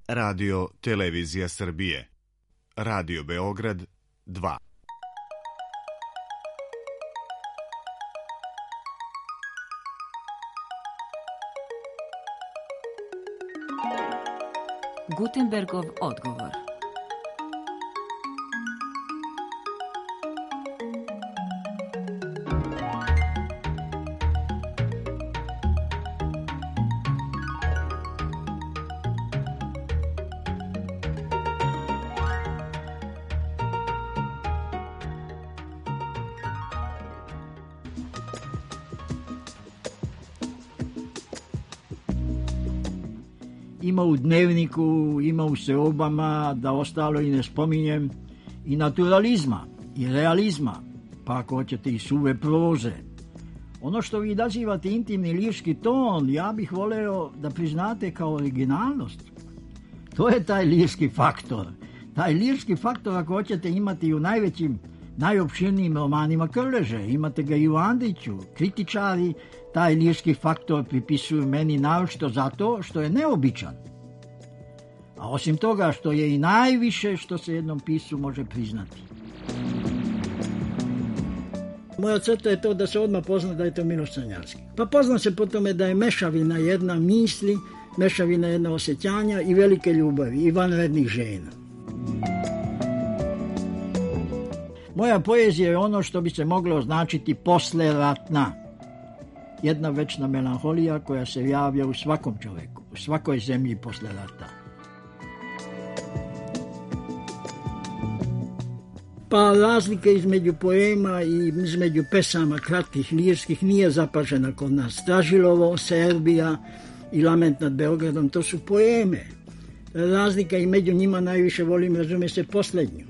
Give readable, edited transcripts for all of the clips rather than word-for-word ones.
Radio Televizija Srbije. Radio Beograd 2. Gutenbergov odgovor. Ima u Dnevniku, ima u seobama, da ostalo i ne spominjem, i naturalizma, i realizma, pa ako hoćete i suve proze. Ono što vi nazivate intimni lirski ton, ja bih voleo da priznate kao originalnost. To je taj lirski faktor. Taj lirski faktor, ako hoćete, imati i u najvećim, najopširnijim romanima Krleže. Imate ga i u Andriću. Kritičari taj lirski faktor pripisuju meni naročito zato što je neobičan. A osim toga što je i najviše što se jednom piscu može priznati. Moja crta je to da se odmah pozna da je to Miloš Crnjanski. Pa pozna se po tome da je mešavina jedna misli, mešavina jedna osjećanja i velike ljubavi i vanrednih žena. Moja poezija je ono što bi se moglo označiti posleratna. Jedna večna melanholija koja se javlja u svakom čoveku, u svakoj zemlji posle rata. Pa razlika između poema i između pesama kratkih lirskih nije zapažena kod nas. Stražilovo, Serbija i Lament nad Beogradom, to su poeme. Razlika i među njima najviše volim, razume se, poslednju.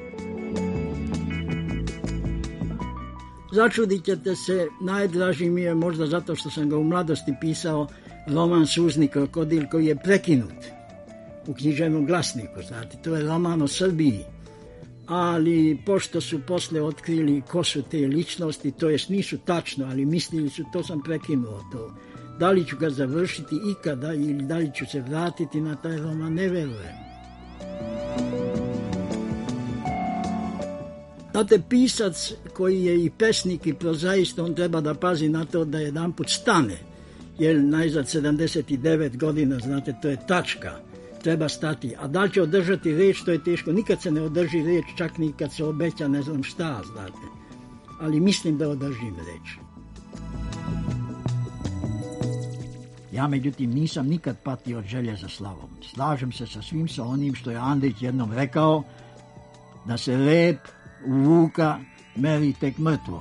Začudit ćete se, najdraži mi je možda zato što sam ga u mladosti pisao, roman Suzni krokodil, koji je prekinut u književnom glasniku, znate, to je roman o Srbiji. Ali pošto su posle otkrili ko su te ličnosti, to jest nisu tačno, ali mislili su, to sam prekinuo to. Da li ću ga završiti ikada ili da li ću se vratiti na taj roman, ne verujem. Znate, pisac koji je i pesnik i prozaist, on treba da pazi na to da jedanput stane, jer najzad 79 godina, znate, to je tačka, treba stati. A da li će održati reč, to je teško. Nikad se ne održi reč, čak ni kad se obeća ne znam šta, znate. Ali mislim da održim reč. Ja, međutim, nisam nikad patio od želje za slavom. Slažem se sa svim sa onim što je Andrić jednom rekao, da se rep u vuka meri tek mrtvo.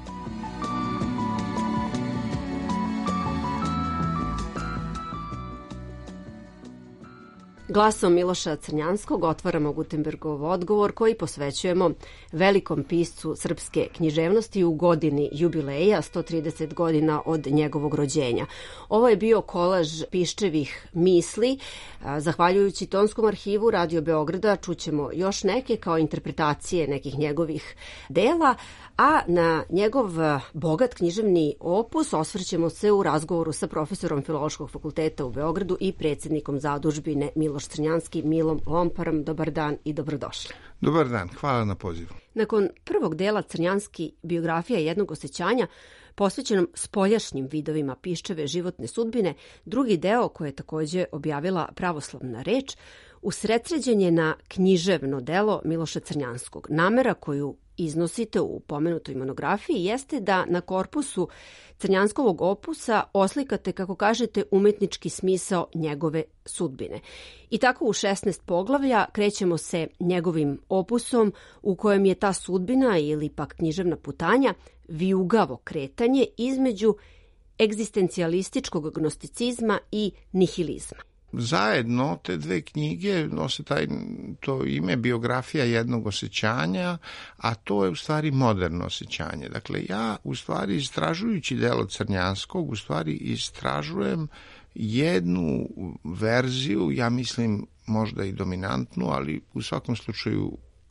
Glasom Miloša Crnjanskog otvaramo Gutenbergov odgovor koji posvećujemo velikom piscu srpske književnosti u godini jubileja 130 godina od njegovog rođenja. Ovo je bio kolaž Piščevih misli. Zahvaljujući Tonskom arhivu Radio Beograda čućemo još neke kao interpretacije nekih njegovih dela, a na njegov bogat književni opus osvrćemo se u razgovoru sa profesorom Filološkog fakulteta u Beogradu i predsjednikom zadužbine Miloš Crnjanski, Milom Lomparom. Dobar dan i dobrodošli. Dobar dan, hvala na pozivu. Nakon prvog dela Crnjanski biografija jednog osjećanja, posvećenom spoljašnjim vidovima Piščeve životne sudbine, drugi deo, koje je također objavila Pravoslavna reč, usredsređen je na književno delo Miloša Crnjanskog. Namera koju iznosite u pomenutoj monografiji jeste da na korpusu Crnjanskovog opusa oslikate, kako kažete, umetnički smisao njegove sudbine. I tako u 16 poglavlja krećemo se njegovim opusom u kojem je ta sudbina ili pak književna putanja vijugavo kretanje između egzistencijalističkog agnosticizma i nihilizma. Zajedno te dve knjige nose to ime biografija jednog osjećanja, a to je u stvari moderno osjećanje. Dakle, ja u stvari istražujući delo Crnjanskog, u stvari istražujem jednu verziju, ja mislim možda i dominantnu, ali u svakom slučaju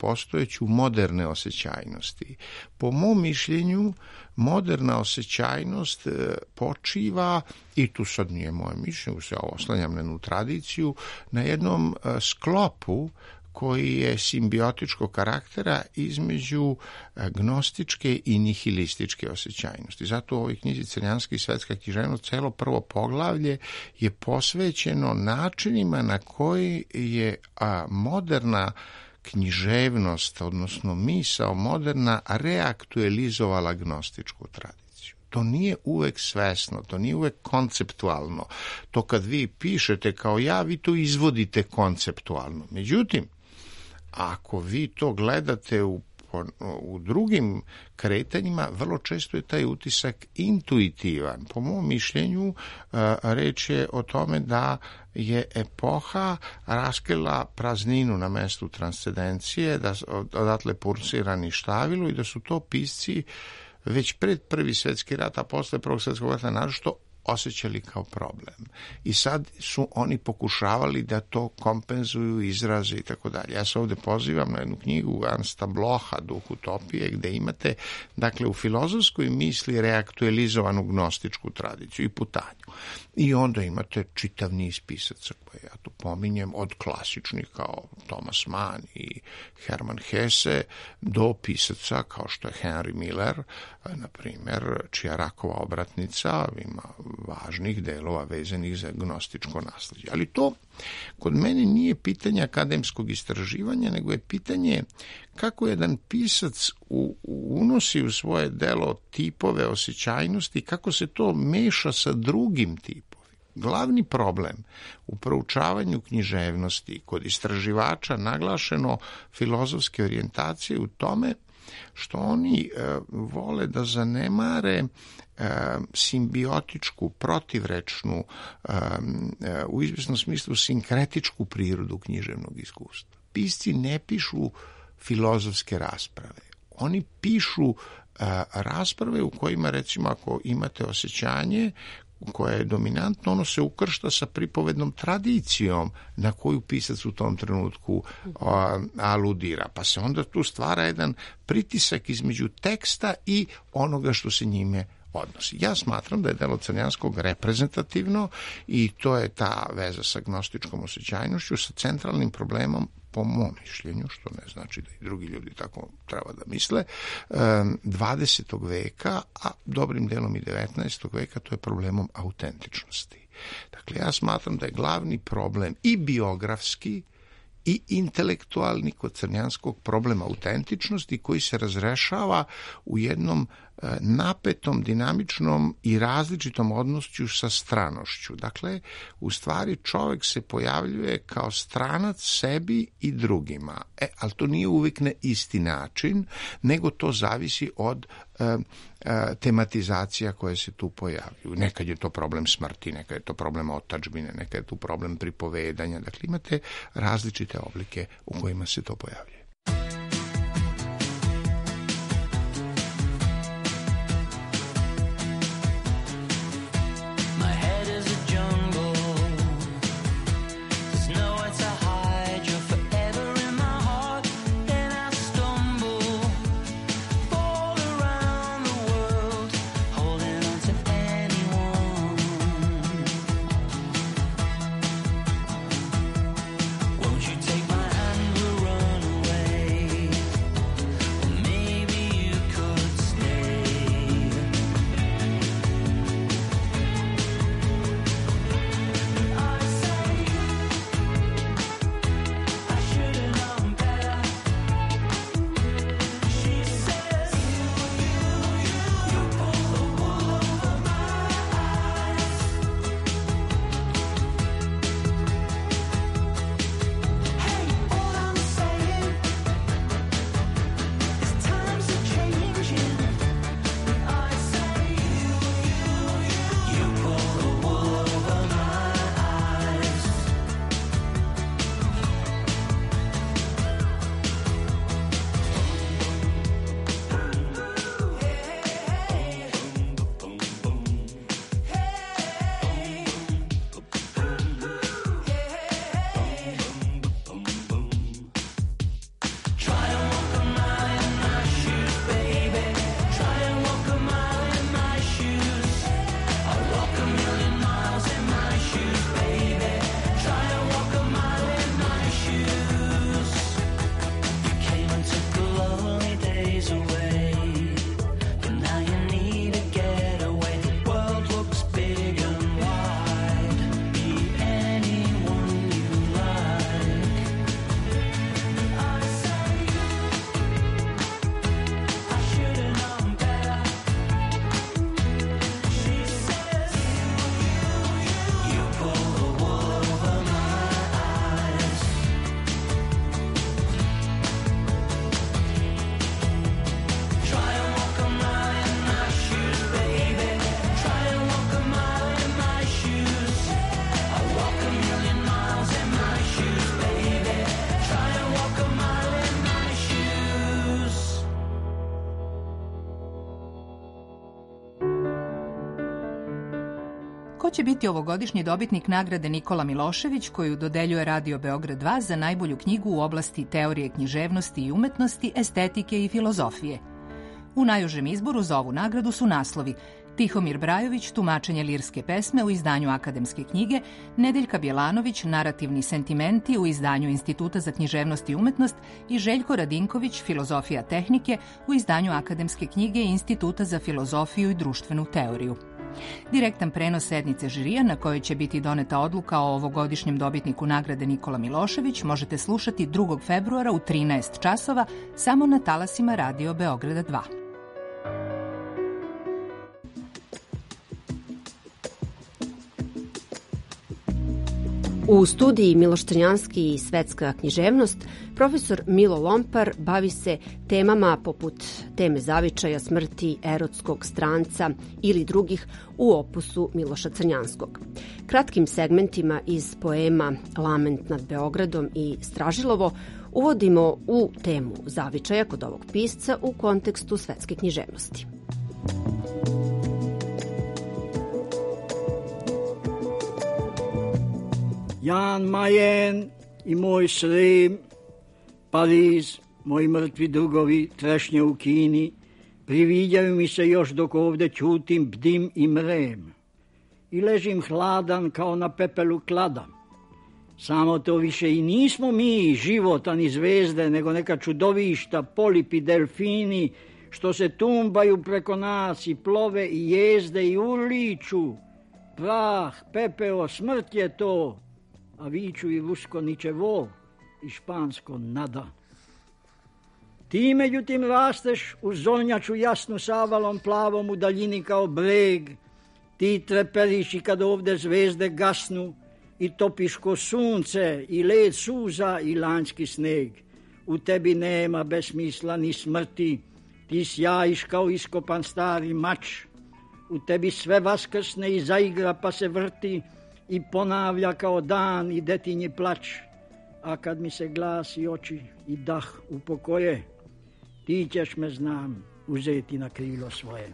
postojeću moderne osjećajnosti. Po mom mišljenju, moderna osjećajnost počiva, i tu sad nije moje mišljenje, se oslanjam na jednu tradiciju, na jednom sklopu koji je simbiotičkog karaktera između gnostičke i nihilističke osjećajnosti. Zato u ovoj knjizi Crnjanski i svetska književnost celo prvo poglavlje je posvećeno načinima na koji je moderna književnost, odnosno misao moderna, reaktualizovala gnostičku tradiciju. To nije uvek svesno, to nije uvek konceptualno. To kad vi pišete kao ja, vi to izvodite konceptualno. Međutim, ako vi to gledate u drugim kretanjima, vrlo često je taj utisak intuitivan. Po mom mišljenju, reč je o tome da je epoha raskrila prazninu na mestu transcendencije, da odatle pulsira ništavilo i da su to pisci već pred Prvi svjetski rat, a posle Prvog svjetskog rata naročito osjećali kao problem. I sad su oni pokušavali da to kompenzuju, izraze i tako dalje. Ja se ovde pozivam na jednu knjigu Ernsta Blocha, Duh utopije, gde imate, dakle, u filozofskoj misli reaktualizovanu gnostičku tradiciju i putanju. I onda imate čitav niz pisaca koje ja tu pominjem, od klasičnih kao Thomas Mann i Hermann Hesse do pisaca kao što je Henry Miller, na primjer, čija Rakova obratnica ima važnih delova vezanih za gnostičko nasleđe. Ali to kod mene nije pitanje akademskog istraživanja, nego je pitanje kako jedan pisac unosi u svoje delo tipove osjećajnosti, kako se to meša sa drugim tipovima. Glavni problem u proučavanju književnosti kod istraživača naglašeno filozofske orijentacije u tome što oni vole da zanemare simbiotičku, protivrečnu, u izvesnom smislu sinkretičku prirodu književnog iskustva. Pisci ne pišu filozofske rasprave. Oni pišu rasprave u kojima, recimo, ako imate osjećanje koje je dominantno, ono se ukršta sa pripovednom tradicijom na koju pisac u tom trenutku aludira. Pa se onda tu stvara jedan pritisak između teksta i onoga što se njime odnosi. Ja smatram da je delo Crnjanskog reprezentativno i to je ta veza sa gnostičkom osjećajnošću, sa centralnim problemom, po mom mišljenju, što ne znači da i drugi ljudi tako treba da misle, 20. veka, a dobrim delom i 19. veka, to je problemom autentičnosti. Dakle, ja smatram da je glavni problem i biografski i intelektualni kod Crnjanskog problem autentičnosti koji se razrešava u jednom napetom, dinamičnom i različitom odnosu sa stranošću. Dakle, u stvari čovjek se pojavljuje kao stranac sebi i drugima. Ali to nije uvijek na isti način, nego to zavisi od tematizacija koje se tu pojavljuju. Nekad je to problem smrti, nekad je to problem otadžbine, nekad je tu problem pripovedanja. Dakle, imate različite oblike u kojima se to pojavljuje. Won't you take my hand, we'll run away. će biti ovogodišnji dobitnik nagrade Nikola Milošević, koju dodeljuje Radio Beograd 2 za najbolju knjigu u oblasti teorije književnosti i umetnosti, estetike i filozofije. U najužem izboru za ovu nagradu su naslovi Tihomir Brajović, tumačenje lirske pesme u izdanju Akademske knjige, Nedeljka Bjelanović, narativni sentimenti u izdanju Instituta za književnost i umetnost i Željko Radinković, filozofija tehnike u izdanju Akademske knjige i Instituta za filozofiju i društvenu teoriju. Direktan prenos sednice žirija na kojoj će biti doneta odluka o ovogodišnjem dobitniku nagrade Nikola Milošević možete slušati 2. februara u 13 časova samo na talasima Radio Beograda 2. U studiji Miloš Crnjanski i svetska književnost, profesor Milo Lompar bavi se temama poput teme zavičaja, smrti, erotskog stranca ili drugih u opusu Miloša Crnjanskog. Kratkim segmentima iz poema Lament nad Beogradom i Stražilovo uvodimo u temu zavičaja kod ovog pisca u kontekstu svetske književnosti. Jan Mayen i moj Srem, Pariz, moji mrtvi drugovi, trešnje u Kini, priviđaju mi se još dok ovde ćutim, bdim i mrem. I ležim hladan kao na pepelu klada. Samo to više i nismo mi, život, ani zvezde, nego neka čudovišta, polipi, delfini, što se tumbaju preko nas i plove i jezde i urliču. Prah, pepeo, smrt je to, a viču i rusko ničevo i špansko nada. Ti međutim rasteš u zornjaču jasnu savalom plavom u daljini kao breg. Ti treperiš i kad ovde zvezde gasnu i topiš ko sunce i led suza i lanjski sneg. U tebi nema besmisla ni smrti, ti sjajiš kao iskopan stari mač. U tebi sve vaskrsne i zaigra pa se vrti i ponavlja kao dan i detinji plač. A kad mi se glas i oči i dah upokoje, ti ćeš me, znam, uzeti na krilo svoje.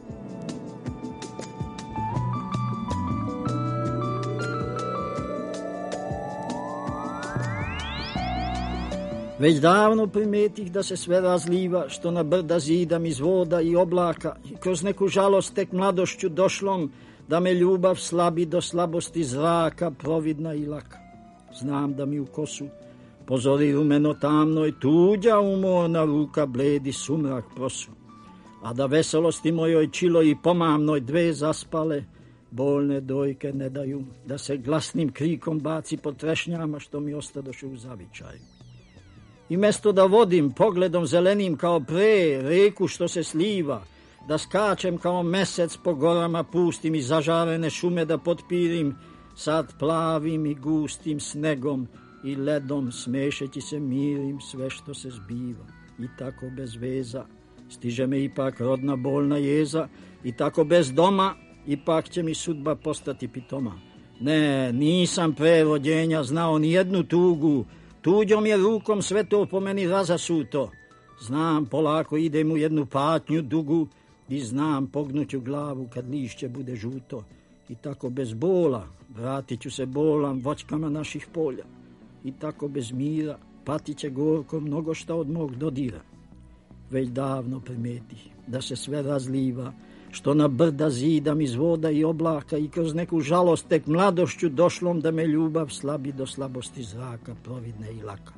Već davno primetih da se sve razliva, što na brda zidam iz voda i oblaka, i kroz neku žalost tek mladošću došlom, da me ljubav slabi do slabosti zraka, providna i laka. Znam da mi u kosu pozori rumeno tamnoj, tuđa umorna ruka bledi sumrak prosu, a da veselosti mojoj čilo i pomamnoj dve zaspale, bolne dojke ne daju, da se glasnim krikom baci po trešnjama što mi ostadoše u zavičaju. I mesto da vodim pogledom zelenim kao pre reku što se sliva, da skačem kao mesec po gorama pustim i zažarene šume da potpirim, sad plavim i gustim snegom i ledom smešeći se mirim sve što se zbiva. I tako bez veza stiže me ipak rodna bolna jeza, i tako bez doma ipak će mi sudba postati pitoma. Ne, nisam pre rođenja znao ni jednu tugu, tuđom je rukom sve to po meni razasuto. Znam, polako idem u jednu patnju dugu i znam, pognuću glavu kad lišće bude žuto. I tako bez bola vratit ću se bolam voćkama naših polja. I tako bez mira patit će gorko mnogo šta od mog dodira. Već davno primetih da se sve razliva, što na brda zidam iz voda i oblaka, i kroz neku žalost tek mladošću došlom da me ljubav slabi do slabosti zraka, providne i laka.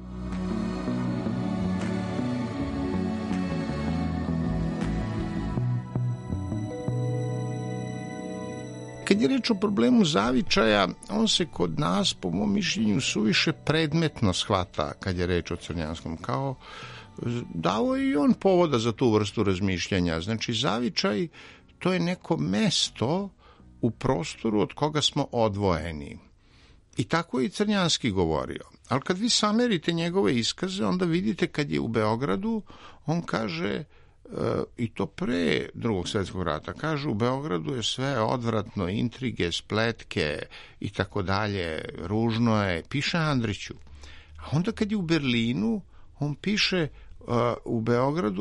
Kad je reč o problemu zavičaja, on se kod nas, po mom mišljenju, suviše predmetno shvata kad je reč o Crnjanskom, kao dao je i on povoda za tu vrstu razmišljanja. Znači, zavičaj, to je neko mesto u prostoru od koga smo odvojeni. I tako je i Crnjanski govorio. Ali kad vi samerite njegove iskaze, onda vidite kad je u Beogradu, on kaže, i to pre Drugog svjetskog rata, kaže, u Beogradu je sve odvratno, intrige, spletke i tako dalje, ružno je, piše Andriću. A onda kad je u Berlinu, on piše, u Beogradu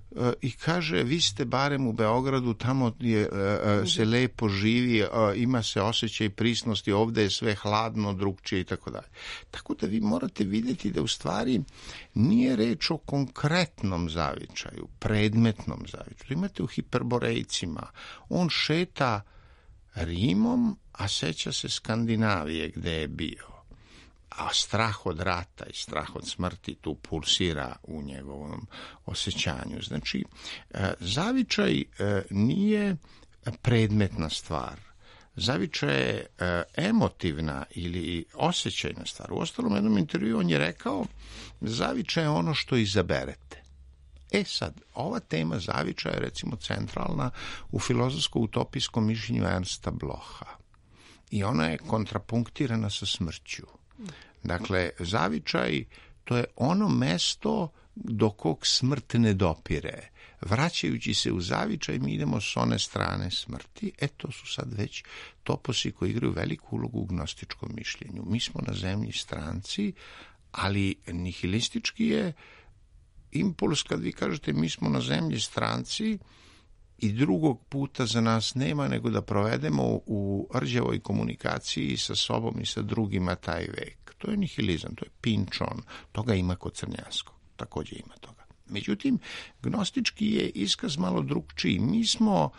i kaže, vi ste barem u Beogradu, tamo se lepo živi, ima se osjećaj prisnosti, ovde je sve hladno, drugčije i tako dalje. Tako da vi morate vidjeti da u stvari nije reč o konkretnom zavičaju, predmetnom zavičaju. Imate u Hiperborejcima, on šeta Rimom, a seća se Skandinavije gde je bio. A strah od rata i strah od smrti tu pulsira u njegovom osjećanju. Znači, zavičaj nije predmetna stvar. Zavičaj je emotivna ili osjećajna stvar. U ostalom, jednom intervju on je rekao, zavičaj je ono što izaberete. Sad, ova tema zavičaja je recimo centralna u filozofsko-utopijskom mišljenju Ernsta Blocha. I ona je kontrapunktirana sa smrću. Dakle, zavičaj, to je ono mesto do kog smrt ne dopire. Vraćajući se u zavičaj, mi idemo s one strane smrti. To su sad već toposi koji igraju veliku ulogu u gnostičkom mišljenju. Mi smo na zemlji stranci, ali nihilistički je impuls kad vi kažete mi smo na zemlji stranci i drugog puta za nas nema nego da provedemo u rđavoj komunikaciji sa sobom i sa drugima taj vek. To je nihilizam, to je pinčon, toga ima kod Crnjanskog, također ima toga. Međutim, gnostički je iskaz malo drugčiji. Mi smo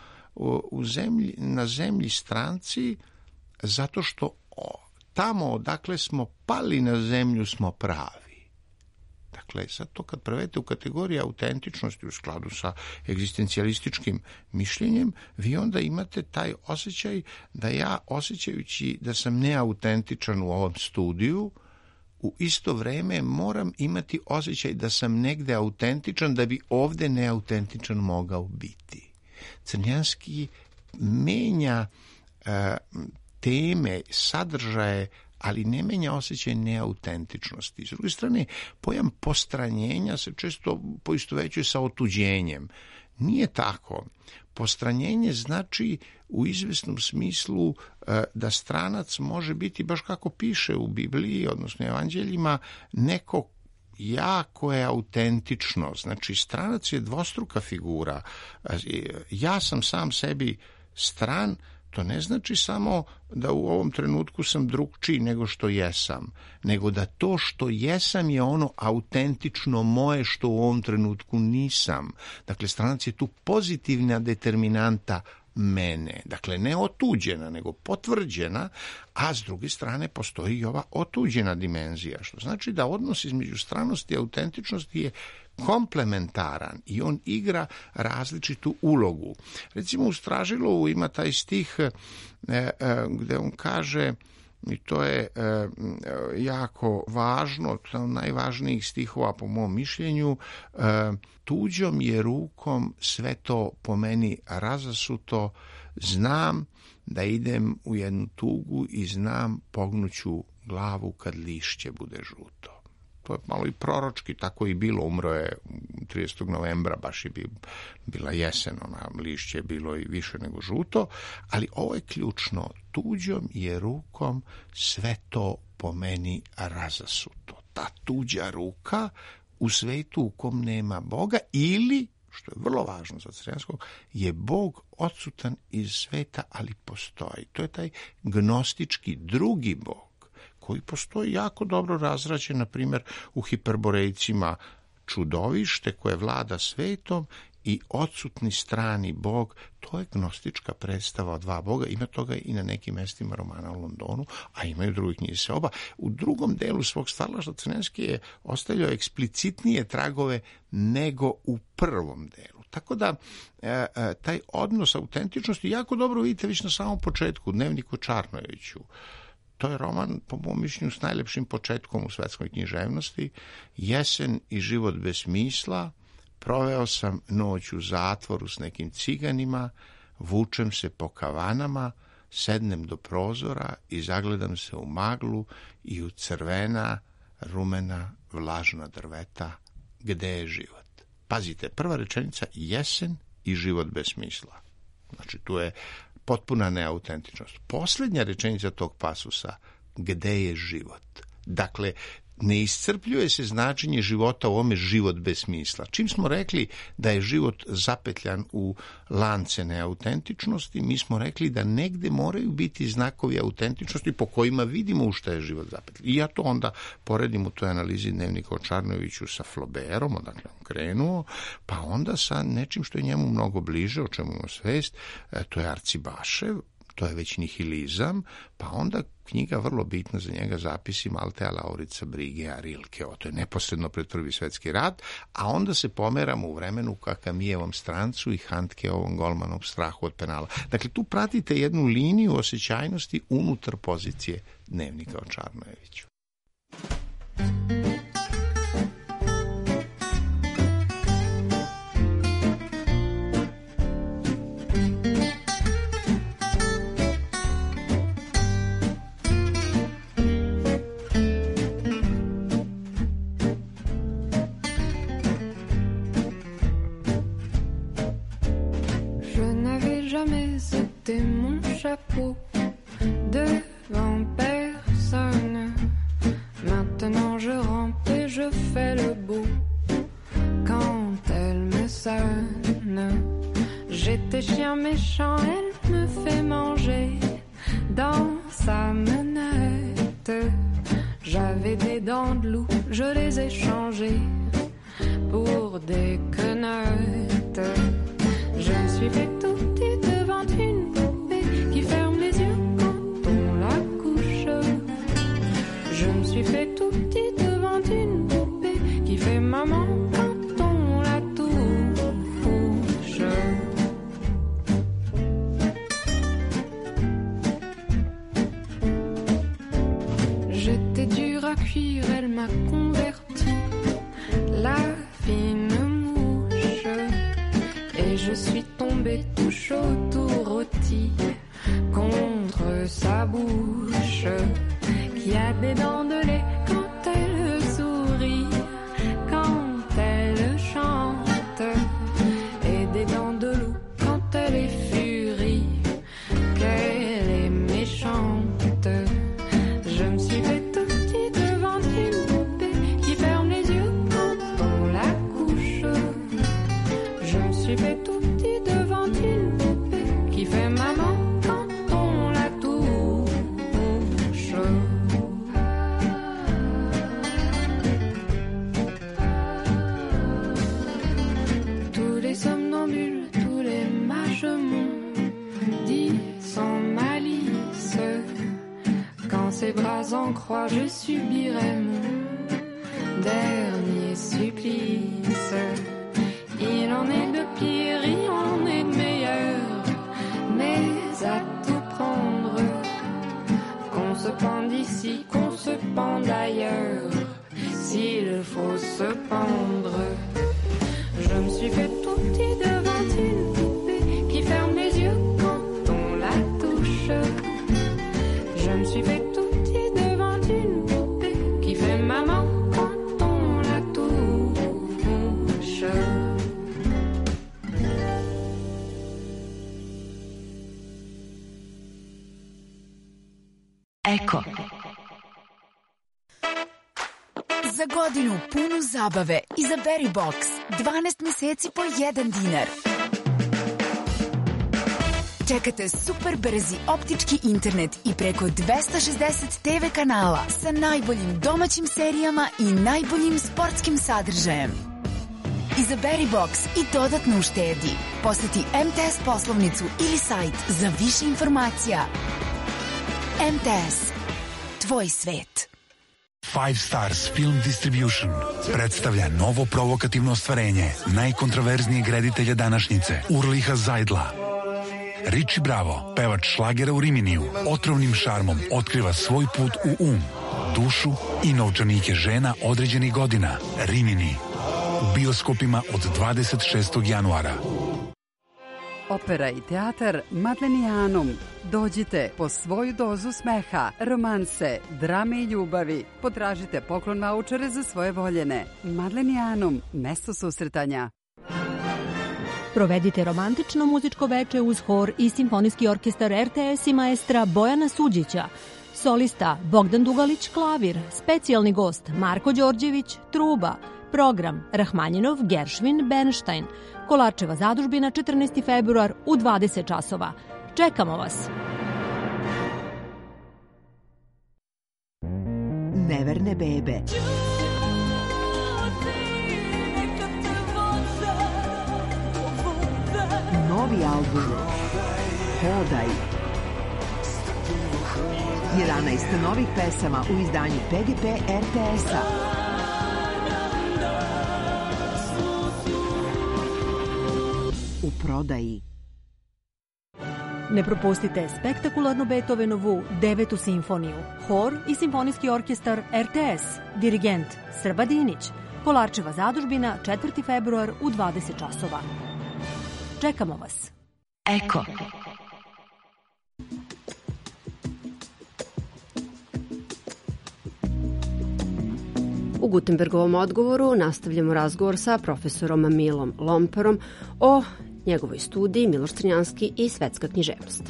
na zemlji stranci zato što tamo odakle smo pali na zemlju smo pravi. Dakle, sad to kad prevedete u kategoriji autentičnosti u skladu sa egzistencijalističkim mišljenjem, vi onda imate taj osjećaj da ja, osjećajući da sam neautentičan u ovom studiju, u isto vreme moram imati osjećaj da sam negde autentičan da bi ovde neautentičan mogao biti. Crnjanski menja teme, sadržaje, ali ne menja osjećaj neautentičnosti. S druge strane, pojam postranjenja se često poistovećuje sa otuđenjem. Nije tako. Postranjenje znači u izvesnom smislu da stranac može biti, baš kako piše u Bibliji, odnosno evanđeljima, neko jako je autentično. Znači, stranac je dvostruka figura. Ja sam sam sebi stran, to ne znači samo da u ovom trenutku sam drugčiji nego što jesam, nego da to što jesam je ono autentično moje što u ovom trenutku nisam. Dakle, stranac je tu pozitivna determinanta mene. Dakle, ne otuđena, nego potvrđena, a s druge strane postoji i ova otuđena dimenzija, što znači da odnos između stranosti i autentičnosti je komplementaran i on igra različitu ulogu. Recimo u Stražilovu ima taj stih gde on kaže, i to je jako važno, to je najvažnijih stihova po mom mišljenju, tuđom je rukom sve to po meni razasuto, znam da idem u jednu tugu i znam pognuću glavu kad lišće bude žuto. To je malo i proročki, tako i bilo, umro je 30. novembra, baš je bila jesen, lišće je bilo i više nego žuto, ali ovo je ključno, tuđom je rukom sve to po meni razasuto. Ta tuđa ruka u svetu u kom nema Boga ili, što je vrlo važno za Crnjanskog, je Bog odsutan iz sveta, ali postoji. To je taj gnostički drugi Bog, koji postoji jako dobro razrađen, na primjer, u Hiperborejcima, čudovište koje vlada svetom i odsutni strani Bog. To je gnostička predstava o dva Boga. Ima toga i na nekim mestima romana u Londonu, a imaju drugi knjige se oba. U drugom delu svog stvaralaštva Crnjanski je ostavljao eksplicitnije tragove nego u prvom delu. Tako da taj odnos autentičnosti jako dobro vidite već na samom početku, u Dnevniku Čarnojeviću. To je roman, po mom mišljenju, s najlepšim početkom u svetskoj književnosti. Jesen i život bez smisla, proveo sam noć u zatvoru s nekim ciganima, vučem se po kavanama, sednem do prozora i zagledam se u maglu i u crvena, rumena, vlažna drveta, gde je život. Pazite, prva rečenica, jesen i život bez smisla. Znači, tu je potpuna neautentičnost. Posljednja rečenica tog pasusa, gde je život? Dakle, ne iscrpljuje se značenje života u ovome život bez smisla. Čim smo rekli da je život zapetljan u lance neautentičnosti, mi smo rekli da negde moraju biti znakovi autentičnosti po kojima vidimo u šta je život zapetljan. I ja to onda poredim u toj analizi dnevnika o Čarnojeviću sa Flaubertom, odakle on krenuo, pa onda sa nečim što je njemu mnogo bliže, o čemu imamo svest, to je Arcibašev, to je već nihilizam, pa onda knjiga vrlo bitna za njega, zapisi Maltea Laurica Brige, Rilke, to je neposredno pred Prvi svetski rat, a onda se pomeramo u vremenu ka Kamijevom Strancu i Handkeovom Golmanov Strahu od penala. Dakle, tu pratite jednu liniju osjećajnosti unutar pozicije dnevnika o Čarnojeviću. Chapeau devant personne. Maintenant je rampe et je fais le beau. Quand elle me sonne, j'étais chien méchant, elle me fait manger dans sa menette. J'avais des dents de loup, je les ai changées pour des quenottes. Je me suis fait tout petit devant une poupée qui ferme les yeux quand on la couche. Je me suis fait tout petit devant une poupée qui fait maman quand on la touche. J'étais dure à cuire, elle m'a converti, la fine mouche. Et je suis tombée tout chaud, tout rôti contre sa bouche, qui a des dents de lait quand elle sourit, quand elle chante, et des dents de loup quand elle est furie, qu'elle est méchante. Je me suis fait tout petit devant une poupée qui ferme les yeux quand on la couche. Je me suis fait tout petit devant une poupée qui fait maman quand on la touche. Tous les somnambules, tous les mages m'ont dit sans malice, quand ses bras en croix je subirai mon dernier supplice. Il en est de pire, il en est de meilleur, mais à tout prendre, qu'on se pende ici, qu'on se pende ailleurs, s'il faut se pendre. Je me suis fait tout petit devant une poupée qui ferme les yeux quand on la touche. Je me suis fait tout petit devant une poupée qui fait maman quand on la touche. Eko. Za godinu punu zabave izaberi Box. 12 meseci po $1. Čekate super brzi optički internet i preko 260 TV kanala sa najboljim domaćim serijama i najboljim sportskim sadržajem. Izaberi Box i dodatno uštedi. Poseti MTS poslovnicu ili sajt za više informacija. MTS. Tvoj svet. Five Stars Film Distribution predstavlja novo provokativno ostvarenje najkontraverznijeg reditelja današnjice, Urliha Zajdla. Richie Bravo, pevač šlagera u Riminiju, otrovnim šarmom otkriva svoj put u dušu i novčanike žena određenih godina. Rimini. U bioskopima od 26. januara. Opera i teatar Madlenijanum. Dođite po svoju dozu smeha, romanse, drame i ljubavi. Potražite poklon vaučere za svoje voljene. Madlenijanum, mesto susretanja. Provedite romantično muzičko veče uz hor i simfonijski orkestar RTS i maestra Bojana Suđića. Solista Bogdan Dugalić klavir, specijalni gost Marko Đorđević truba, program Rahmanjinov, Geršvin, Bernstein, Kolarčeva zadužbina 14. februar u 20 časova. Čekamo vas! Neverne bebe. Novi album Hodaj. 11 novih pesama u izdanju PGP RTS-a. U prodaji. Ne propustite spektakularnu Beethovenovu 9. simfoniju, hor i simfonijski orkestar RTS, dirigent Srba Dinić, Kolarčeva zadužbina 4. februar u 20 časova. Čekamo vas. Eko. U Gutenbergovom odgovoru nastavljamo razgovor sa profesorom Milom Lomperom o njegovoj studiji Miloš Crnjanski i svetska književnost.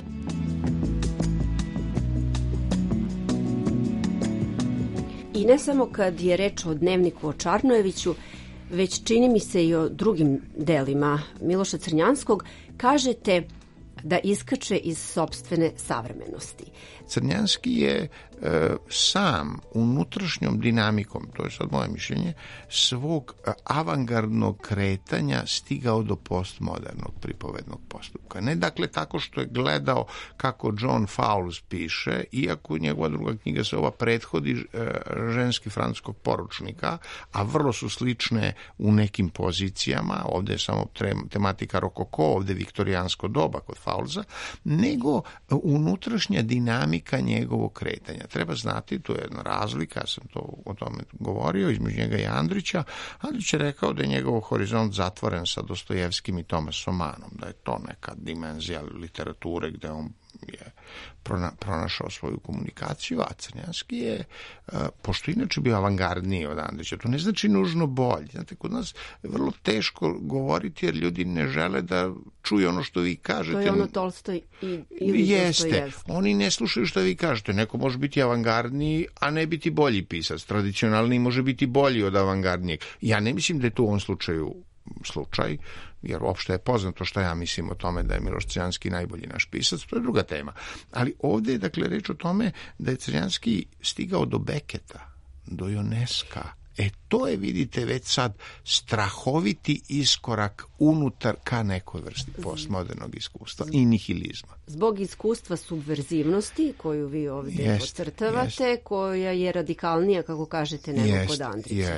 I ne samo kad je reč o dnevniku o Čarnojeviću, već čini mi se i o drugim delima Miloša Crnjanskog, kažete da iskače iz sopstvene savremenosti. Crnjanski je sam unutrašnjom dinamikom, to je sad moje mišljenje, svog avangardnog kretanja stigao do postmodernog pripovednog postupka. Ne dakle tako što je gledao kako John Fowles piše, iako njegova druga knjiga se ova prethodi Ženski francuskog poručnika, a vrlo su slične u nekim pozicijama, ovde je samo tematika rokoko, ovde viktorijansko doba kod Fowlesa, nego unutrašnja dinamika njegovog kretanja. Treba znati, tu je jedna razlika, ja sam o tome govorio, između njega i Andrića. Andrić je rekao da je njegov horizont zatvoren sa Dostojevskim i Tomasom Manom, da je to neka dimenzija literature gde on je pronašao svoju komunikaciju, a Crnjanski je, pošto inače bio avangardniji od Andrića, to ne znači nužno bolji. Znate, kod nas je vrlo teško govoriti jer ljudi ne žele da čuju ono što vi kažete. To je ono Tolstoj i jeste. Oni ne slušaju što vi kažete. Neko može biti avangardniji, a ne biti bolji pisac. Tradicionalni može biti bolji od avangardnijeg. Ja ne mislim da je to u ovom slučaju slučaj, jer uopšte je poznato šta ja mislim o tome da je Miloš Crnjanski najbolji naš pisac, to je druga tema. Ali ovdje je dakle reč o tome da je Crnjanski stigao do Beketa, do Ioneska. To je, vidite, već sad strahoviti iskorak unutar ka nekoj vrsti postmodernog iskustva i nihilizma. Zbog iskustva subverzivnosti koju vi ovdje podcrtavate, koja je radikalnija, kako kažete, nego kod Andrića.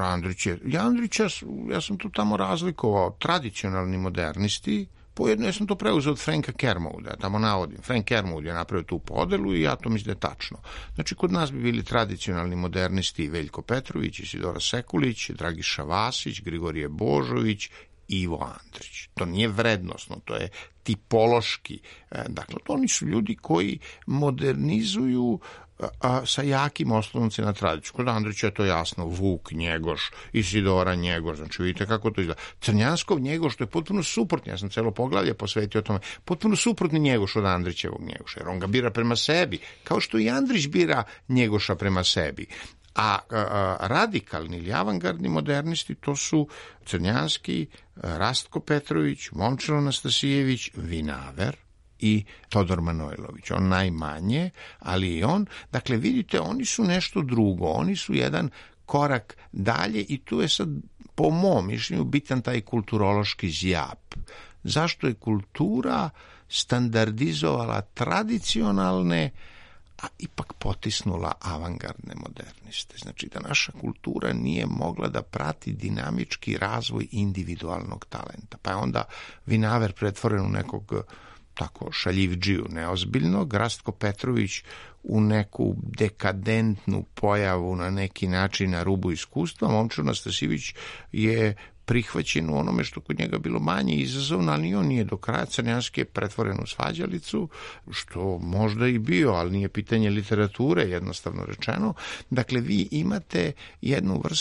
Ja sam tu tamo razlikovao tradicionalni modernisti. Pojedno ja sam to preuzeo od Franka Kermouda, tamo navodim. Frank Kermoud je napravio tu podelu i ja to mislim da je tačno. Znači, kod nas bi bili tradicionalni modernisti Veljko Petrović, Isidora Sekulić, Dragiša Vasić, Grigorije Božović, Ivo Andrić. To nije vrednosno, to je tipološki. Dakle, to oni su ljudi koji modernizuju sa jakim osloncem na tradiciju. Kod Andrića je to jasno, Vuk, Njegoš, Isidora Njegoš, znači vidite kako to izgleda. Crnjanskov Njegoš, to je potpuno suprotno, ja sam celo poglavlje posvetio tome, potpuno suprotni Njegoš od Andrićevog Njegoša, jer on ga bira prema sebi, kao što i Andrić bira Njegoša prema sebi. A radikalni ili avangardni modernisti to su Crnjanski, Rastko Petrović, Momčilo Anastasijević, Vinaver i Todor Manojlović. On najmanje, ali i on. Dakle, vidite, oni su nešto drugo. Oni su jedan korak dalje i tu je sad, po mom mišljenju, bitan taj kulturološki zjap. Zašto je kultura standardizovala tradicionalne, a ipak potisnula avangardne moderniste. Znači da naša kultura nije mogla da prati dinamički razvoj individualnog talenta. Pa je onda Vinaver pretvoren u nekog tako šaljivdžiju neozbiljnog, Rastko Petrović u neku dekadentnu pojavu na neki način na rubu iskustva, Momčilo Anastasijević je prihvaćen u onome što kod njega bilo manje izazovno, ali on nije do kraja. Crnjanski je pretvoren u svađalicu, što možda i bio, ali nije pitanje literature, jednostavno rečeno. Dakle, vi imate jednu vrstu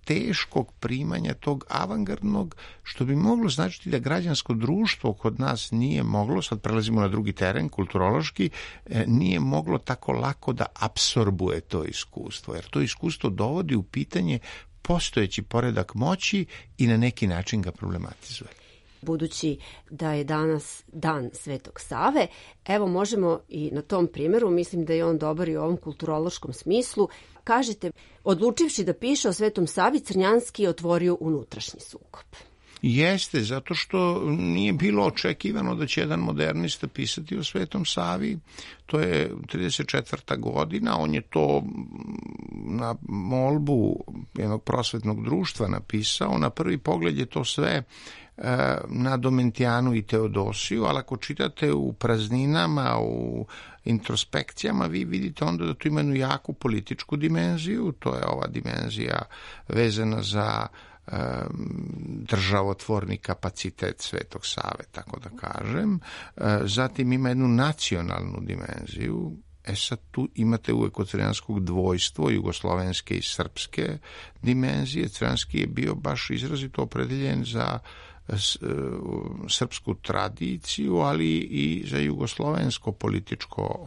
teškog primanja tog avangardnog, što bi moglo značiti da građansko društvo kod nas nije moglo, sad prelazimo na drugi teren, kulturološki, nije moglo tako lako da apsorbuje to iskustvo, jer to iskustvo dovodi u pitanje postojeći poredak moći i na neki način ga problematizuje. Budući da je danas dan Svetog Save, evo možemo i na tom primjeru, mislim da je on dobar i u ovom kulturološkom smislu, kažete, odlučivši da piše o Svetom Savi, Crnjanski je otvorio unutrašnji sukob. Jeste, zato što nije bilo očekivano da će jedan modernista pisati o Svetom Savi. To je 34. godina, on je to na molbu jednog prosvetnog društva napisao. Na prvi pogled je to sve na Domentijanu i Teodosiju, ali ako čitate u prazninama, u introspekcijama, vi vidite onda da tu ima jednu jaku političku dimenziju, to je ova dimenzija vezana za državotvorni kapacitet Svetog Save, tako da kažem. Zatim ima jednu nacionalnu dimenziju. Sad tu imate uvek kod Crnjanskog dvojstvo, jugoslovenske i srpske dimenzije. Crnjanski je bio baš izrazito opredeljen za srpsku tradiciju, ali i za jugoslovensko političko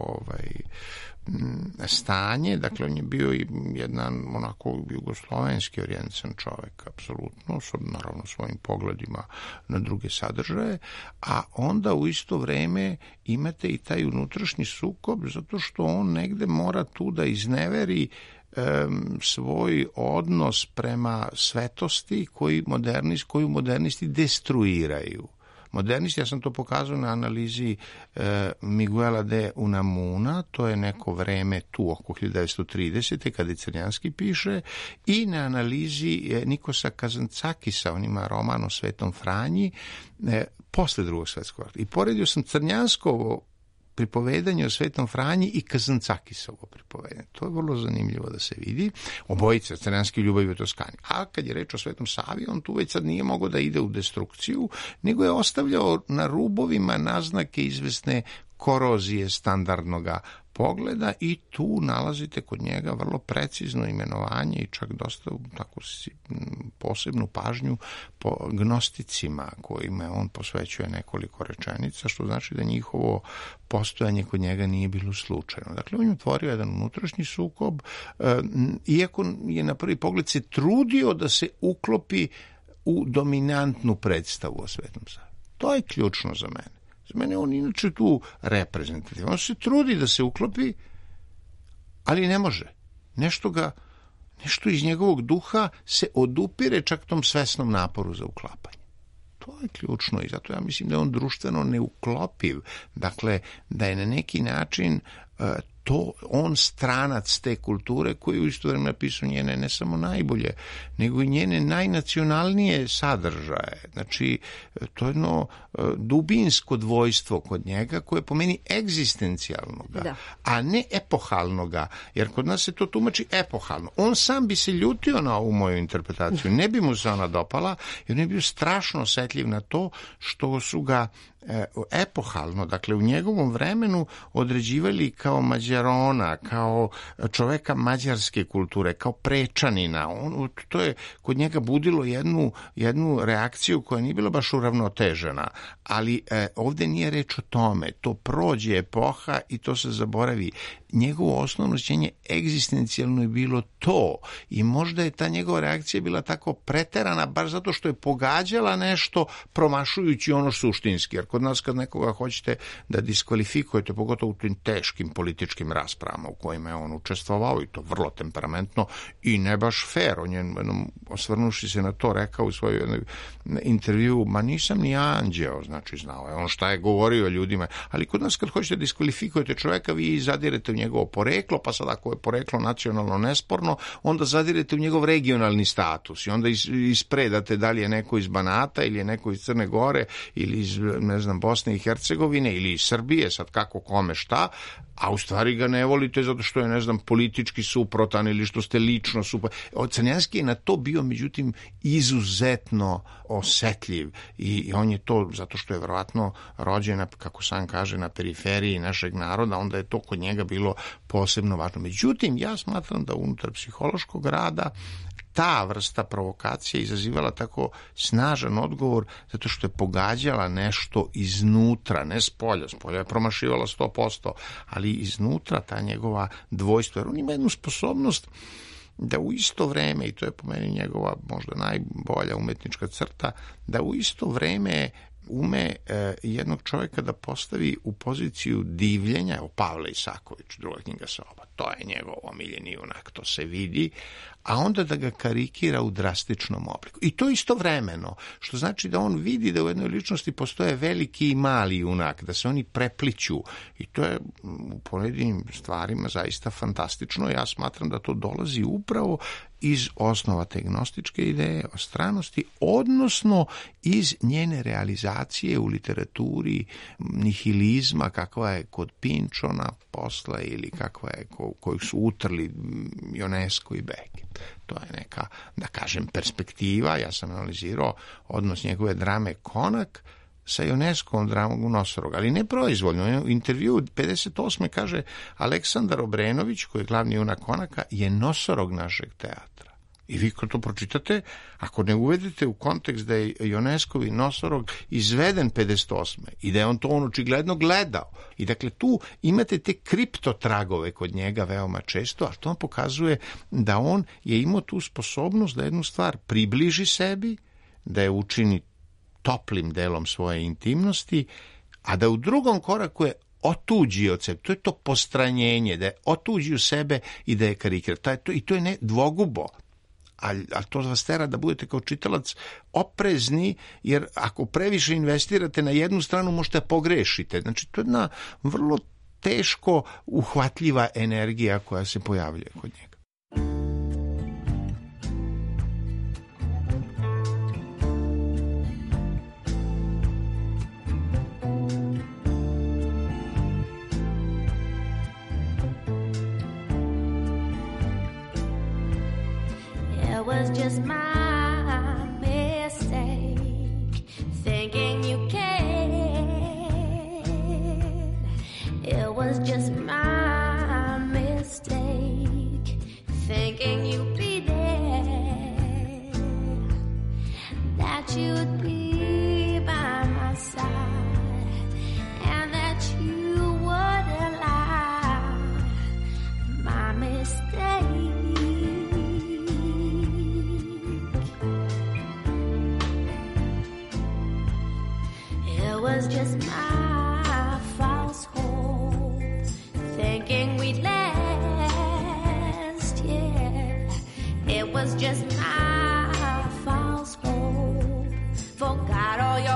stanje. Dakle, on je bio i jedan onako jugoslovenski orijentisan čovek, apsolutno, s naravno svojim pogledima na druge sadržaje, a onda u isto vreme imate i taj unutrašnji sukob, zato što on negde mora tu da izneveri svoj odnos prema svetosti koju modernisti destruiraju. Modernisti, ja sam to pokazao na analizi Miguela de Unamuna, to je neko vreme tu oko 1930. kada je Crnjanski piše, i na analizi Nikosa Kazancakisa, on ima roman o Svetom Franji, posle Drugog svetskog rata. I poredio sam Crnjanskovo pripovedanje o Svetom Franji i Kazancakisovo pripovedanje. To je vrlo zanimljivo da se vidi. Obojica, Crnjanski i Ljubav u Toskani. A kad je reč o Svetom Savi, on tu već sad nije mogao da ide u destrukciju, nego je ostavljao na rubovima naznake izvesne korozije standardnoga pogleda i tu nalazite kod njega vrlo precizno imenovanje i čak dosta tako posebnu pažnju po gnosticima kojima on posvećuje nekoliko rečenica, što znači da njihovo postojanje kod njega nije bilo slučajno. Dakle, on je otvorio jedan unutrašnji sukob, iako je na prvi pogled se trudio da se uklopi u dominantnu predstavu o Svetom Savi. To je ključno za mene. Za mene on inače tu reprezentativan. On se trudi da se uklopi, ali ne može. Nešto iz njegovog duha se odupire čak tom svesnom naporu za uklapanje. To je ključno i zato ja mislim da je on društveno neuklopiv. Dakle, da je na neki način on stranac te kulture koji u isto vreme napisao njene ne samo najbolje, nego i njene najnacionalnije sadržaje. Znači, to je jedno dubinsko dvojstvo kod njega koje je po meni egzistencijalnoga, a ne epohalnoga, jer kod nas se to tumači epohalno. On sam bi se ljutio na ovu moju interpretaciju, ne bi mu se ona dopala, jer on je bio strašno osetljiv na to što su ga epohalno, dakle u njegovom vremenu određivali kao Mađarona, kao čoveka mađarske kulture, kao prečanina. To je kod njega budilo jednu reakciju koja nije bila baš uravnotežena, ali ovdje nije reč o tome. To prođe epoha i to se zaboravi. Njegovo osnovno osjećanje egzistencijalno je bilo to i možda je ta njegova reakcija bila tako preterana baš zato što je pogađala nešto promašujući ono suštinski. Jer kod nas kad nekoga hoćete da diskvalifikujete, pogotovo u tim teškim političkim raspravama u kojima je on učestvovao i to vrlo temperamentno i ne baš fair, on je osvrnuši se na to rekao u svojoj intervju, ma nisam ni anđeo, znači znao je on šta je govorio ljudima, ali kod nas kad hoćete diskvalifikujete čoveka, vi zadirete u njegovo poreklo, pa sad ako je poreklo nacionalno nesporno, onda zadirete u njegov regionalni status i onda ispredate da li je neko iz Banata ili je neko iz Crne Gore ili iz, ne znam, Bosne i Hercegovine ili iz Srbije, sad kako kome šta, a u stvari ga ne volite zato što je, ne znam, politički suprotan ili što ste lično suprotan. Crnjanski je na to bio, međutim, izuzetno osetljiv i on je to, zato što je verovatno rođen, kako sam kaže, na periferiji našeg naroda, onda je to kod njega bilo posebno važno. Međutim, ja smatram da unutar psihološkog rada ta vrsta provokacije izazivala tako snažan odgovor zato što je pogađala nešto iznutra, ne spolja. Spolja je promašivala 100%, ali iznutra ta njegova dvojstva. Jer on ima jednu sposobnost da u isto vreme, i to je po meni njegova možda najbolja umetnička crta, da u isto vreme ume jednog čovjeka da postavi u poziciju divljenja. Evo, Pavle Isaković, druga knjiga Soba, to je njegov omiljeni junak, to se vidi, a onda da ga karikira u drastičnom obliku. I to istovremeno, što znači da on vidi da u jednoj ličnosti postoje veliki i mali junak, da se oni prepliću, i to je u pojedinim stvarima zaista fantastično. Ja smatram da to dolazi upravo iz osnova te gnostičke ideje o stranosti, odnosno iz njene realizacije u literaturi nihilizma, kakva je kod Pinčona posle ili kakva je koju su utrli Ionesco i Beckett. To je neka, da kažem, perspektiva. Ja sam analizirao odnos njegove drame Konak sa Ionescovom dramom Nosorog, ali ne proizvoljno. U intervju 58. kaže Aleksandar Obrenović, koji je glavni junak Konaka, je Nosorog našeg teatra. I vi kad to pročitate, ako ne uvedete u kontekst da je Ionescovi Nosorog izveden 58. i da je on to očigledno gledao. I dakle tu imate te kriptotragove kod njega veoma često, a to vam pokazuje da on je imao tu sposobnost da jednu stvar približi sebi, da je učini toplim delom svoje intimnosti, a da u drugom koraku je otuđi od sebe. To je to postranjenje, da je otuđi u sebe i da je karikira. I to je ne dvogubo. Ali to vas tera da budete kao čitalac oprezni, jer ako previše investirate na jednu stranu, možete pogrešite. Znači, to je jedna vrlo teško uhvatljiva energija koja se pojavljuje kod njega. It was just my mistake, thinking you cared. It was just my mistake, thinking you'd be there, that you'd be by my side, and that you would allow my mistake. It was just my false hope, thinking we'd last, yeah. It was just my false hope, forgot all your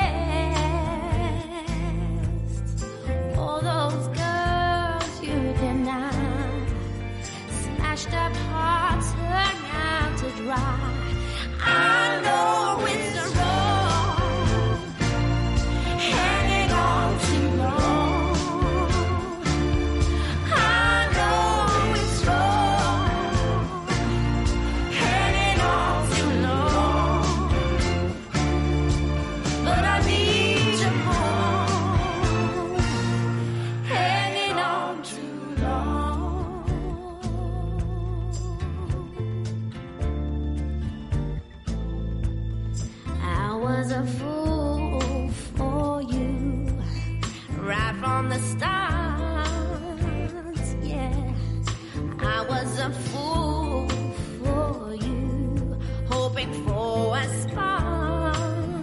past, all those girls you denied, smashed up hearts turned out to dry. I know it's the road. A fool for you right from the start, yeah. I was a fool for you, hoping for a spark,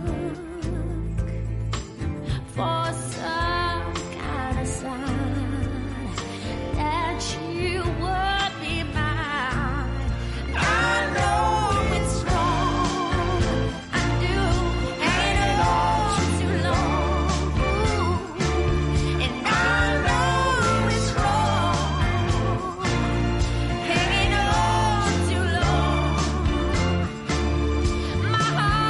for some kind of sign that you would be mine. I know it's wrong, I do. My heart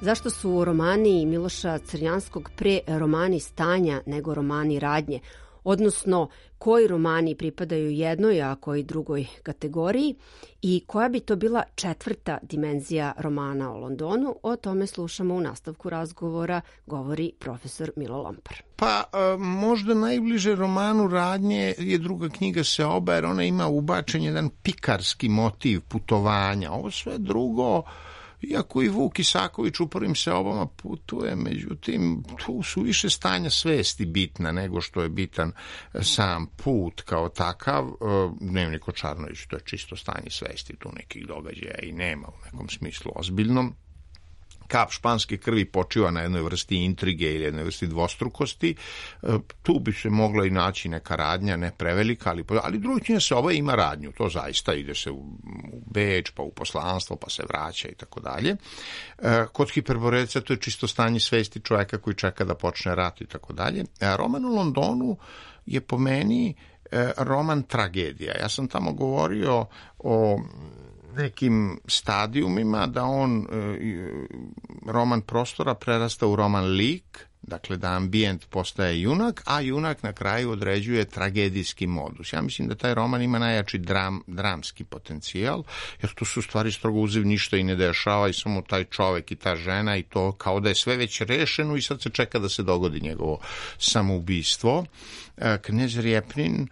Zašto su romani Miloša Crnjanskog pre romani stanja nego romani radnje? Odnosno, koji romani pripadaju jednoj, a koji drugoj kategoriji i koja bi to bila četvrta dimenzija romana o Londonu? O tome slušamo u nastavku razgovora, govori profesor Milo Lompar. Pa možda najbliže romanu radnje je druga knjiga Seoba, jer ona ima ubačen jedan pikarski motiv putovanja. Ovo sve drugo, iako i Vuk Isaković u prvim Seobama putuje, međutim, tu su više stanja svesti bitna nego što je bitan sam put kao takav. Dnevnik o Čarnoviću, to je čisto stanje svesti, tu nekih događaja i nema u nekom smislu ozbiljnom. Kap španske krvi počiva na jednoj vrsti intrige ili jednoj vrsti dvostrukosti. Tu bi se mogla i naći neka radnja, ne prevelika, ali druga knjiga Seoba ima radnju. To zaista ide se u Beč, pa u poslanstvo, pa se vraća i tako dalje. Kod Hiperboreca to je čisto stanje svesti čovjeka koji čeka da počne rat i tako dalje. Roman u Londonu je po meni roman tragedija. Ja sam tamo govorio o nekim stadijumima da on roman prostora prerasta u roman lik, dakle da ambijent postaje junak, a junak na kraju određuje tragedijski modus. Ja mislim da taj roman ima najjači dramski potencijal, jer tu su u stvari strogo uziv ništa i ne dešava i samo taj čovek i ta žena i to kao da je sve već rešeno i sad se čeka da se dogodi njegovo samoubistvo. Knez Rjepnin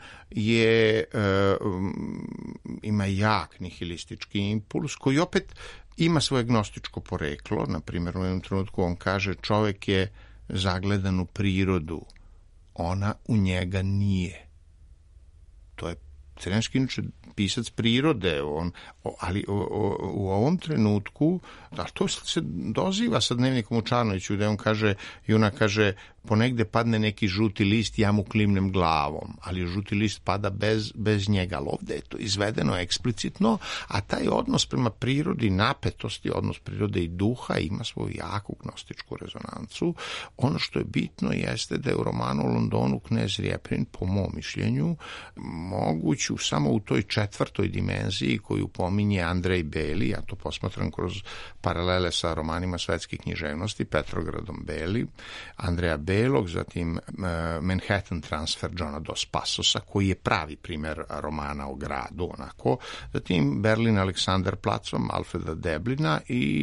ima jak nihilistički impuls koji opet ima svoje gnostičko poreklo. Na primjer, u jednom trenutku on kaže čovek je zagledan u prirodu, ona u njega nije. To je Crnjanski inače pisac prirode, ali u ovom trenutku, a to se doziva sa Dnevnikom u Čarnoviću, gde on kaže, junak kaže, ponegde padne neki žuti list, ja mu klimnem glavom, ali žuti list pada bez njega, ali ovde je to izvedeno eksplicitno, a taj odnos prema prirodi, napetosti, odnos prirode i duha ima svoju jaku gnostičku rezonancu. Ono što je bitno jeste da je u romanu u Londonu Knez Rjepnin, po mom mišljenju, moguću samo u toj četvrtoj dimenziji koju pominje Andrej Beli, ja to posmatram kroz paralele sa romanima svetske književnosti, Petrogradom Beli, Andreja Belog, zatim Manhattan Transfer Johna Dos Passosa, koji je pravi primjer romana o gradu, onako, zatim Berlin Aleksanderplacom Alfreda Deblina i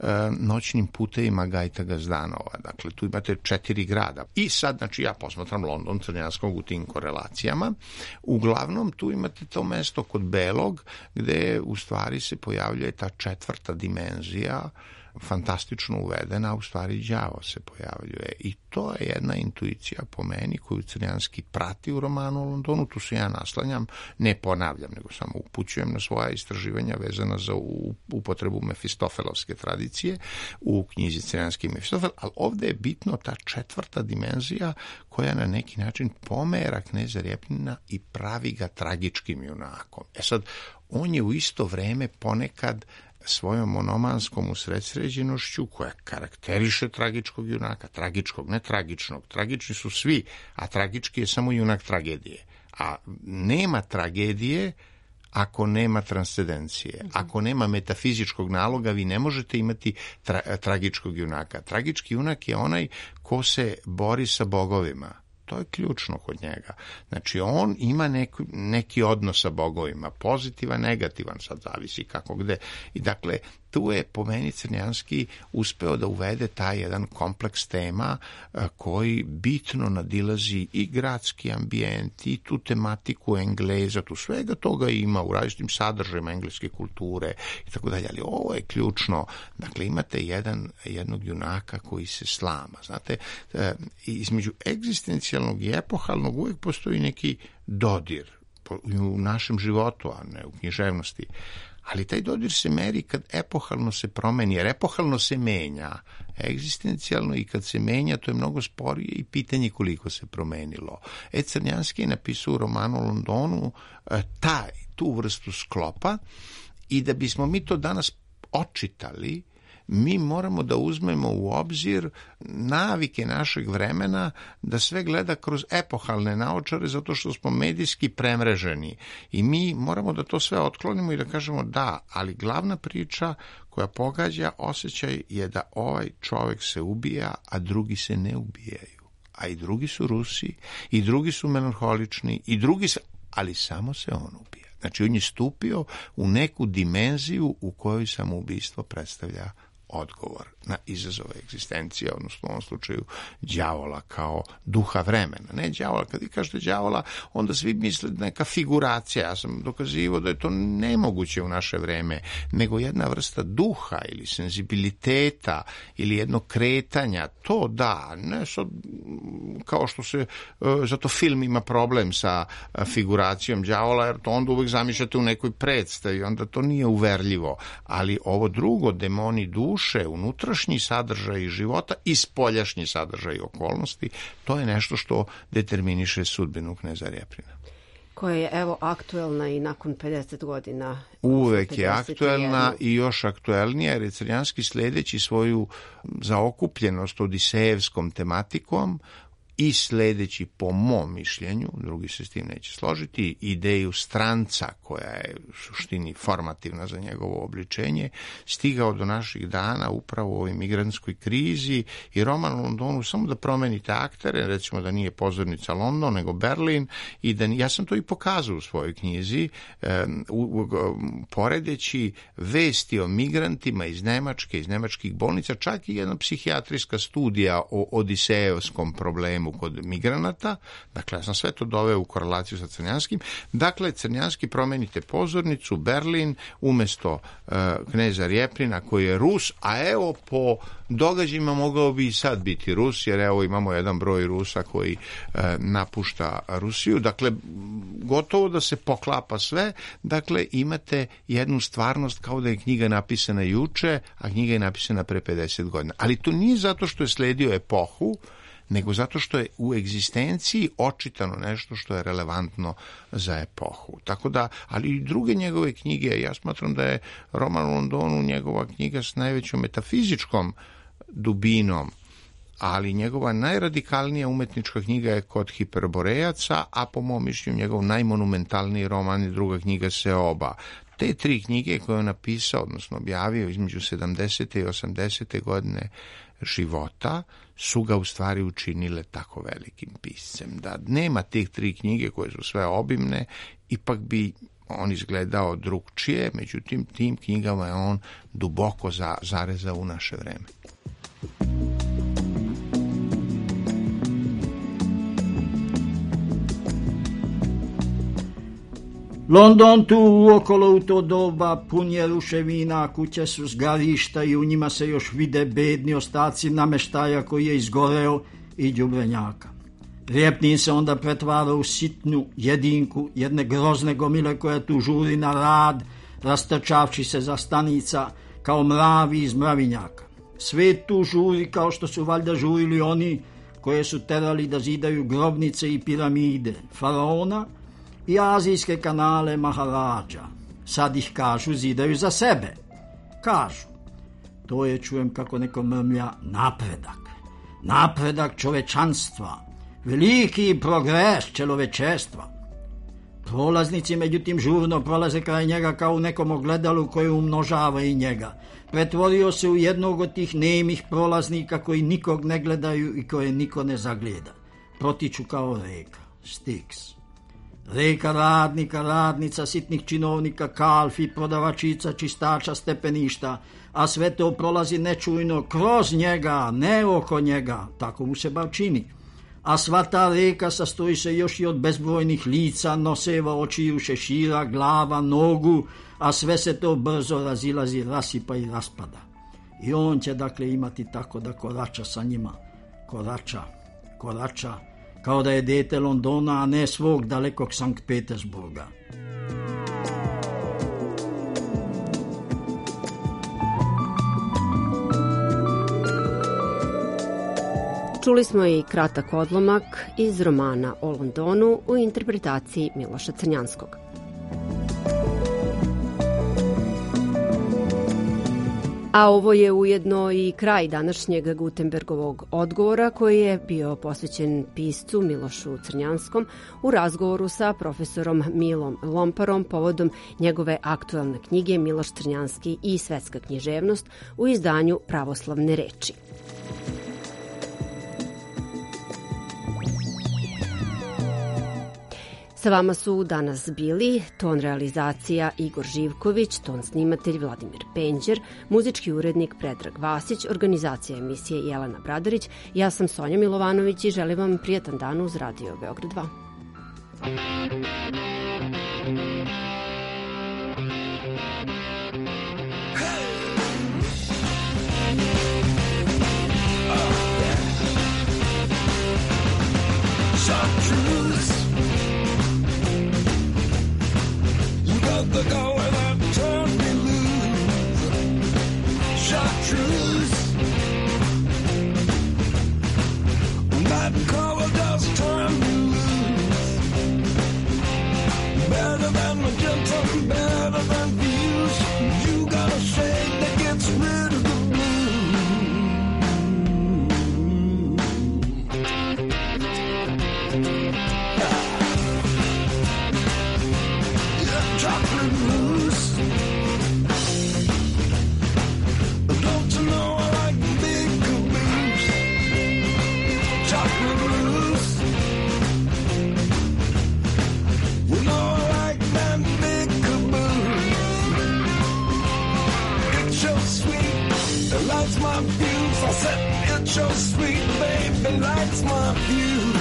Noćnim putevima Gajta Gazdanova. Dakle, tu imate 4 grada. I sad, znači, ja posmatram London Crnjanskog u tim korelacijama. Uglavnom, tu imate to mesto kod Belog, gde u stvari se pojavljuje ta četvrta dimenzija, fantastično uvedena, a u stvari đavo se pojavljuje. I to je jedna intuicija po meni koju Crnjanski prati u romanu o Londonu. Tu se ja naslanjam, ne ponavljam, nego samo upućujem na svoja istraživanja vezana za upotrebu mefistofelovske tradicije u knjizi Crnjanski Mefistofel, ali ovde je bitno ta četvrta dimenzija koja na neki način pomera Kneza Rjepnina i pravi ga tragičkim junakom. Sad, on je u isto vreme ponekad svojom monomanskom usredsređenošću koja karakteriše tragičkog junaka, tragičkog, ne tragičnog. Tragični su svi, a tragički je samo junak tragedije. A nema tragedije ako nema transcendencije. Ako nema metafizičkog naloga, vi ne možete imati tragičkog junaka. Tragički junak je onaj ko se bori sa bogovima. To je ključno kod njega. Znači, on ima neki odnos sa bogovima, pozitivan, negativan, sad zavisi kako gde. I dakle, tu je po meni Crnjanski uspeo da uvede taj jedan kompleks tema koji bitno nadilazi i gradski ambijent, i tu tematiku Engleza, tu svega toga ima u različitim sadržajima engleske kulture i tako dalje, ali ovo je ključno. Dakle, imate jednog junaka koji se slama. Znate, između egzistencijalnog i epohalnog uvijek postoji neki dodir u našem životu, a ne u književnosti. Ali taj dodir se meri kad epohalno se promeni, jer epohalno se menja, egzistencijalno i kad se menja, to je mnogo sporije i pitanje koliko se promenilo. Crnjanski je napisao u romanu o Londonu tu vrstu sklopa i da bismo mi to danas očitali, mi moramo da uzmemo u obzir navike našeg vremena, da sve gleda kroz epohalne naočare, zato što smo medijski premreženi. I mi moramo da to sve otklonimo i da kažemo da, ali glavna priča koja pogađa osjećaj je da ovaj čovjek se ubija, a drugi se ne ubijaju. A i drugi su Rusi, i drugi su melanholični, i drugi se, ali samo se on ubija. Znači, on je stupio u neku dimenziju u kojoj samoubistvo predstavlja odgovor na izazove egzistencije, odnosno u ovom slučaju đavola kao duha vremena. Ne đavola, kad vi kažete đavola, onda svi misle neka figuracija. Ja sam dokazivao da je to nemoguće u naše vreme, nego jedna vrsta duha ili senzibiliteta ili jednog kretanja. To da, ne sad, kao što se, zato film ima problem sa figuracijom đavola, jer to onda uvijek zamišljate u nekoj predstavi, onda to nije uverljivo. Ali ovo drugo, demoni duše, unutrašnji sadržaj života i spoljašnji sadržaj okolnosti, to je nešto što determiniše sudbinu kneza Rjeprina. Koja je, evo, aktuelna i nakon 50 godina. Uvek je aktuelna i još aktuelnija, jer je Crnjanski sledeći svoju zaokupljenost odisejevskom tematikom i sledeći, po mom mišljenju, drugi se s tim neće složiti, ideju stranca, koja je u suštini formativna za njegovo obličenje, stigao do naših dana upravo u ovoj migrantskoj krizi i roman u Londonu, samo da promenite aktere, recimo da nije pozornica London, nego Berlin, i da ja sam to i pokazao u svojoj knjizi, poredeći vesti o migrantima iz Nemačke, iz nemačkih bolnica, čak i jedna psihijatrijska studija o odisejevskom problemu kod migranata. Dakle, ja sam sve to doveo u korelaciju sa Crnjanskim. Dakle, Crnjanski promenite pozornicu, Berlin, umesto kneza Rjeprina koji je Rus, a evo po događajima mogao bi i sad biti Rus, jer evo imamo jedan broj Rusa koji napušta Rusiju. Dakle, gotovo da se poklapa sve. Dakle, imate jednu stvarnost kao da je knjiga napisana juče, a knjiga je napisana pre 50 godina. Ali to nije zato što je sledio epohu, nego zato što je u egzistenciji očitano nešto što je relevantno za epohu. Tako da, ali i druge njegove knjige, ja smatram da je roman u Londonu njegova knjiga s najvećom metafizičkom dubinom, ali njegova najradikalnija umetnička knjiga je Kod hiperborejaca, a po mom mišljenju njegov najmonumentalniji roman i druga knjiga Seoba. Te tri knjige koje je napisao, odnosno objavio između 70. i 80. godine života, su ga u stvari učinile tako velikim piscem. Da nema tih tri knjige koje su sve obimne, ipak bi on izgledao drugčije, međutim tim knjigama je on duboko zarezao u naše vreme. London tu uokolo u to doba pun je ruševina, kuće su zgarišta i u njima se još vide bedni ostaci nameštaja koji je izgoreo i đubrenjaka. Rjepnin se onda pretvara u sitnu jedinku jedne grozne gomile koja tu žuri na rad, rastrčavši se za stanica kao mravi iz mravinjaka. Svet tu žuri kao što su valjda žurili oni koje su terali da zidaju grobnice i piramide faraona i azijske kanale Maharađa. Sad ih, kažu, zidaju za sebe. Kažu. To je, čujem kako neko mrmlja, napredak. Napredak čovečanstva. Veliki progres čelovečestva. Prolaznici, međutim, žurno prolaze kraj njega kao u nekom ogledalu koje umnožava i njega. Pretvorio se u jednog od tih nemih prolaznika koji nikog ne gledaju i koje niko ne zagleda. Protiču kao reka. Styx. Reka radnika, radnica, sitnih činovnika, kalfi, prodavačica, čistača, stepeništa, a sve to prolazi nečujno kroz njega, ne oko njega, tako mu se bar čini. A sva ta reka sastoji se još i od bezbrojnih lica, noseva, očiju, šešira, glava, nogu, a sve se to brzo razilazi, rasipa i raspada. I on će dakle imati tako da korača sa njima, korača, kao da je dete Londona, a ne svog dalekog Sankt Petersburga. Čuli smo i kratak odlomak iz romana o Londonu u interpretaciji Miloša Crnjanskog. A ovo je ujedno i kraj današnjeg Gutenbergovog odgovora koji je bio posvećen piscu Milošu Crnjanskom u razgovoru sa profesorom Milom Lomparom povodom njegove aktuelne knjige Miloš Crnjanski i svetska književnost u izdanju Pravoslavne reči. Sa vama su danas bili ton realizacija Igor Živković, ton snimatelj Vladimir Penđer, muzički urednik Predrag Vasić, organizacija emisije Jelena Bradarić. Ja sam Sonja Milovanović i želim vam prijatan dan uz Radio Beograd 2. The going that turned me loose, chartreuse. That color does turn me loose. Better than magenta, better than views. You got a shade that gets rid of the chocolate mousse. Don't you know I like big caboose? Chocolate mousse. You know I like that big caboose. It's so sweet, it lights my fuse. I said it's so sweet, baby, lights my fuse.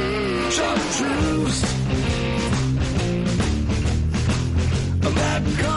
That